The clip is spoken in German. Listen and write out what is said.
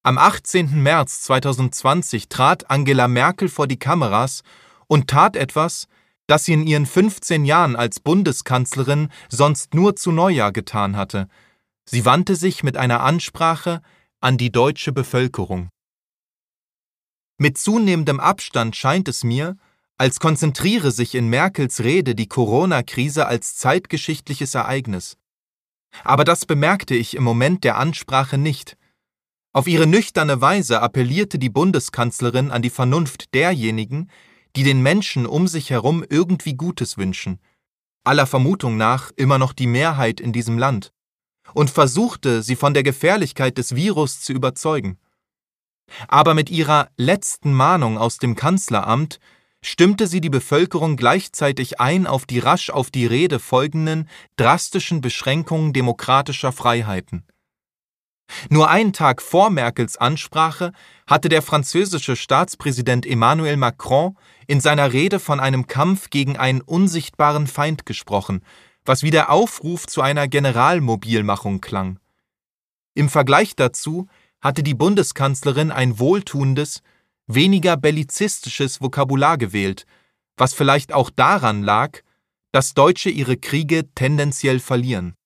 Am 18. März 2020 trat Angela Merkel vor die Kameras und tat etwas, das sie in ihren 15 Jahren als Bundeskanzlerin sonst nur zu Neujahr getan hatte. Sie wandte sich mit einer Ansprache an die deutsche Bevölkerung. Mit zunehmendem Abstand scheint es mir, als konzentriere sich in Merkels Rede die Corona-Krise als zeitgeschichtliches Ereignis. Aber das bemerkte ich im Moment der Ansprache nicht. Auf ihre nüchterne Weise appellierte die Bundeskanzlerin an die Vernunft derjenigen, die den Menschen um sich herum irgendwie Gutes wünschen, aller Vermutung nach immer noch die Mehrheit in diesem Land, und versuchte, sie von der Gefährlichkeit des Virus zu überzeugen. Aber mit ihrer letzten Mahnung aus dem Kanzleramt stimmte sie die Bevölkerung gleichzeitig ein auf die rasch auf die Rede folgenden drastischen Beschränkungen demokratischer Freiheiten. Nur einen Tag vor Merkels Ansprache hatte der französische Staatspräsident Emmanuel Macron in seiner Rede von einem Kampf gegen einen unsichtbaren Feind gesprochen, was wie der Aufruf zu einer Generalmobilmachung klang. Im Vergleich dazu hatte die Bundeskanzlerin ein wohltuendes, weniger bellizistisches Vokabular gewählt, was vielleicht auch daran lag, dass Deutsche ihre Kriege tendenziell verlieren.